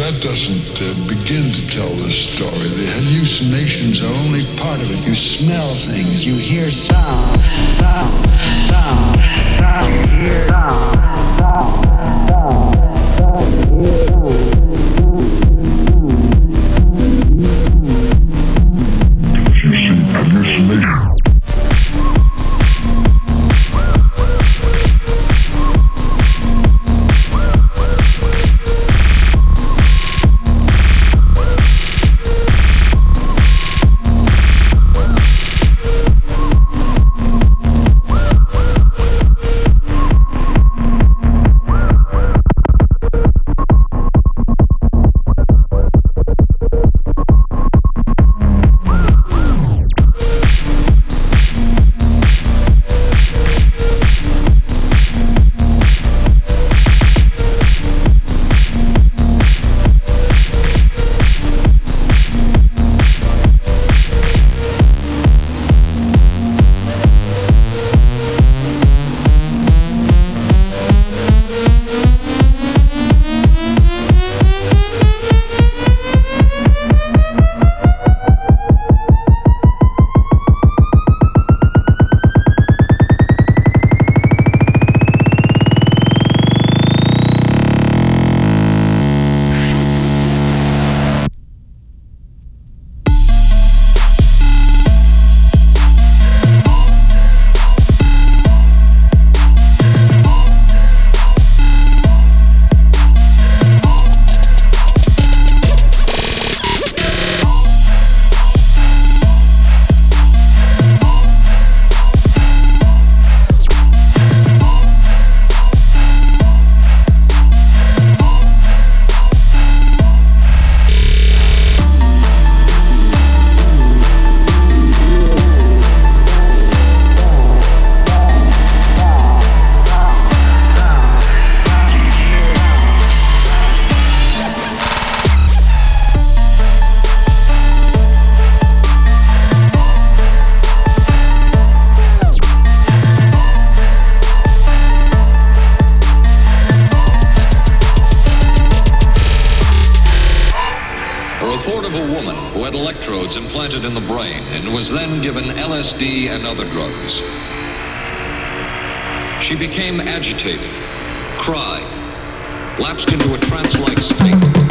that doesn't begin to tell the story. The hallucinations are only part of it. You smell things, you hear sound, you hear sound, you hear you see hallucination. Electrodes implanted in the brain and was then given LSD and other drugs. She became agitated, cried, lapsed into a trance-like state.